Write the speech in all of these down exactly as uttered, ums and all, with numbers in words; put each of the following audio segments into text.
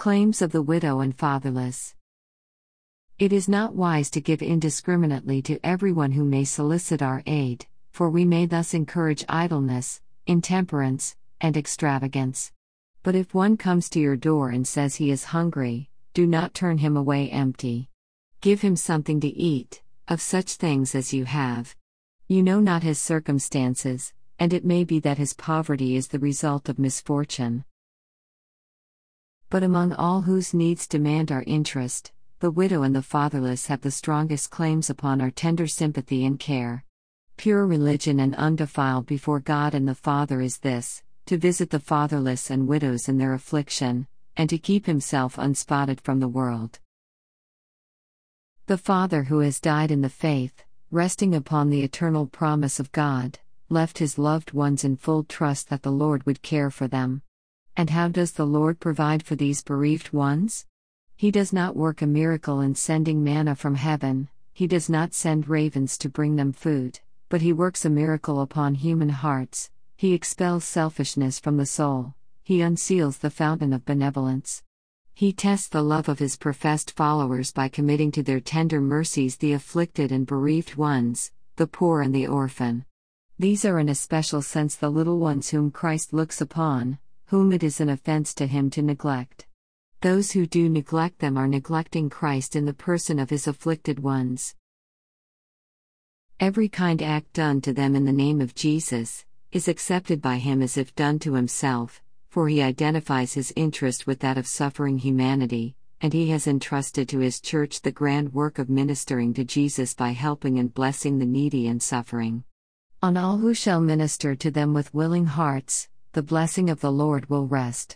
Claims of the widow and fatherless. It is not wise to give indiscriminately to everyone who may solicit our aid, for we may thus encourage idleness, intemperance, and extravagance. But if one comes to your door and says he is hungry, do not turn him away empty. Give him something to eat, of such things as you have. You know not his circumstances, and it may be that his poverty is the result of misfortune. But among all whose needs demand our interest, the widow and the fatherless have the strongest claims upon our tender sympathy and care. Pure religion and undefiled before God and the Father is this, to visit the fatherless and widows in their affliction, and to keep himself unspotted from the world. The Father who has died in the faith, resting upon the eternal promise of God, left his loved ones in full trust that the Lord would care for them. And how does the Lord provide for these bereaved ones? He does not work a miracle in sending manna from heaven, he does not send ravens to bring them food, but he works a miracle upon human hearts. He expels selfishness from the soul, he unseals the fountain of benevolence. He tests the love of his professed followers by committing to their tender mercies the afflicted and bereaved ones, the poor and the orphan. These are in a special sense the little ones whom Christ looks upon, whom it is an offense to him to neglect. Those who do neglect them are neglecting Christ in the person of his afflicted ones. Every kind act done to them in the name of Jesus is accepted by him as if done to himself, for he identifies his interest with that of suffering humanity, and he has entrusted to his church the grand work of ministering to Jesus by helping and blessing the needy and suffering. On all who shall minister to them with willing hearts, the blessing of the Lord will rest.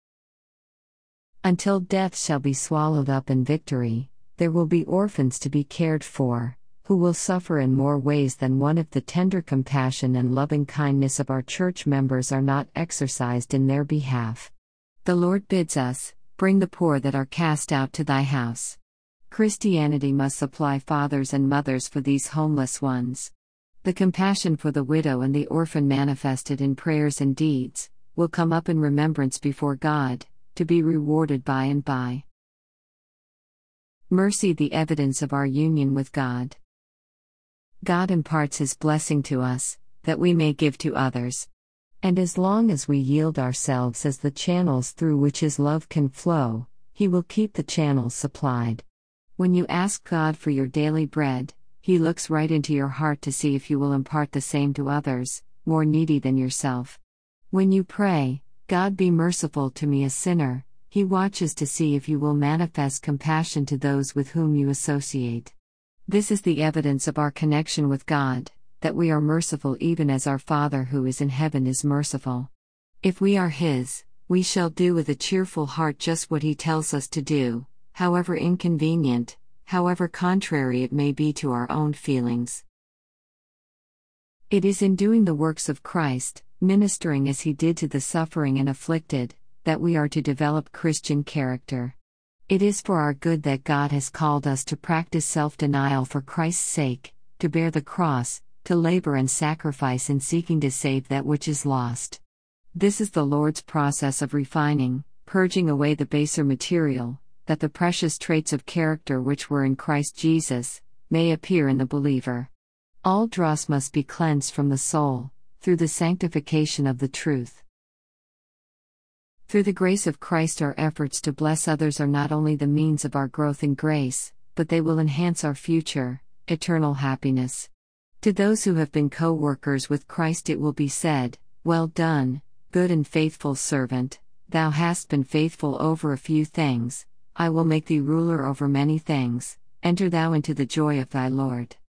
Until death shall be swallowed up in victory, there will be orphans to be cared for, who will suffer in more ways than one if the tender compassion and loving kindness of our church members are not exercised in their behalf. The Lord bids us, "Bring the poor that are cast out to thy house." Christianity must supply fathers and mothers for these homeless ones. The compassion for the widow and the orphan manifested in prayers and deeds will come up in remembrance before God, to be rewarded by and by. Mercy, the evidence of our union with God. God imparts his blessing to us, that we may give to others. And as long as we yield ourselves as the channels through which his love can flow, he will keep the channels supplied. When you ask God for your daily bread, he looks right into your heart to see if you will impart the same to others, more needy than yourself. When you pray, "God be merciful to me a sinner," he watches to see if you will manifest compassion to those with whom you associate. This is the evidence of our connection with God, that we are merciful even as our Father who is in heaven is merciful. If we are his, we shall do with a cheerful heart just what he tells us to do, however inconvenient, however contrary it may be to our own feelings. It is in doing the works of Christ, ministering as he did to the suffering and afflicted, that we are to develop Christian character. It is for our good that God has called us to practice self-denial for Christ's sake, to bear the cross, to labor and sacrifice in seeking to save that which is lost. This is the Lord's process of refining, purging away the baser material, that the precious traits of character which were in Christ Jesus may appear in the believer. All dross must be cleansed from the soul, through the sanctification of the truth. Through the grace of Christ, our efforts to bless others are not only the means of our growth in grace, but they will enhance our future, eternal happiness. To those who have been co-workers with Christ it will be said, "Well done, good and faithful servant, thou hast been faithful over a few things, I will make thee ruler over many things, enter thou into the joy of thy Lord."